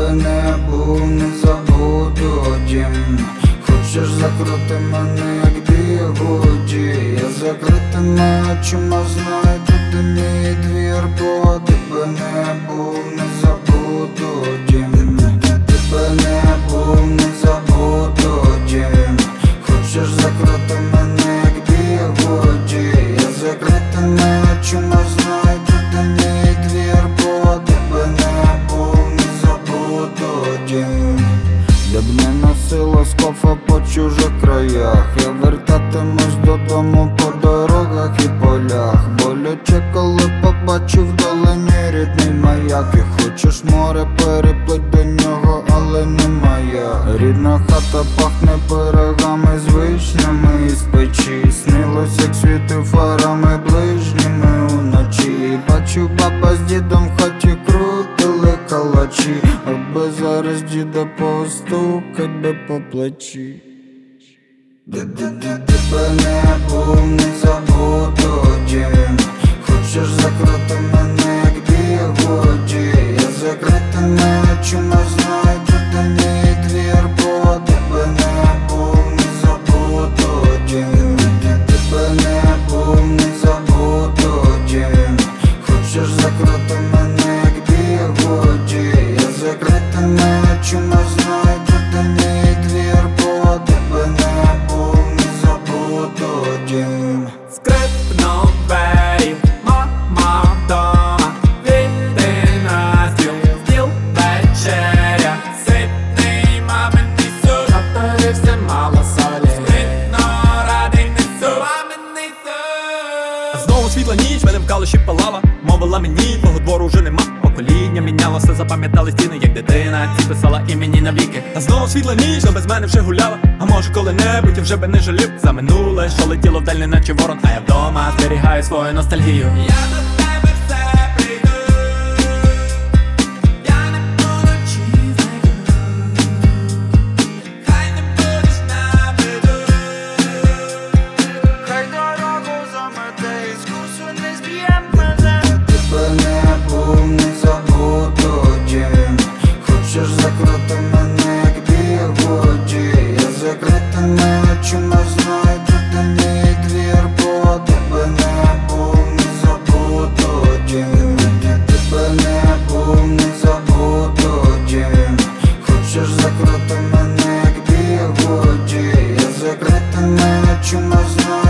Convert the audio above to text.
тебе не був, не забуду дім. Хочеш закрути мене, як бігуді. Я закритими очима знаю, туди мій двір, бо тебе не був, не забуду дім. Тебе не був, не забуду дім. Хочеш закрути мене, як бігуді. Я закритими очима знаю, туди мій двір, бо тебе не був, не забуду дім. Я б не носила скофа по чужих краях. Я вертатимусь додому по дорогах і полях. Боляче, коли побачив вдалині рідний маяк. І хочеш море, переплить до нього, але не моя. Рідна хата пахне пирогами з вишнями із печі. Снилось, як світив фарами ближніми уночі. Бачу, баба з дідом в хаті крутили калачі, аби зараз діда постукать би по плечі. Тебе не був, не забуду дім. Хочеш закрути мене, як бігуді. Я закритими очима знаю, туди мій двір, бо тебе не був, не забуду дім. Тебе не був, не забуду дім. Хочеш закрути мене, як бігуді. Я закритими очима знаю, туди мій двір, бо тебе не був, не забуду дім. Скрипнув двері, мама вдома. Війти на стіл вечеря. Ситний маминий суп, наперився мало солі. Скрипно радий несу маминий суп. Знову світла ніч, мене в калуші палала. Мовила мені, твого двору вже нема. Покоління мінялося, запам'ятали стіни, як дитина ці писала імені навіки. Та знову світла ніч, но без мене вже гуляла. А може коли-небудь я вже би не жалів за минуле, що летіло вдаль, неначе ворон. А я вдома зберігаю свою ностальгію. Я до тебе все прийду. Я не буду чистою. Хай не будеш на виду. Хай дорогу замете, із курсу не зб'єм мене. Тебе не був, не забуду дім. Хочеш закрути мене, як бігуді. Я закритими очима знаю, туди мій двір, бо тебе не був, не забуду дім. Тебе не був, не забуду дім. Хочеш закрути мене, як бігуді. Я закритими очима знаю.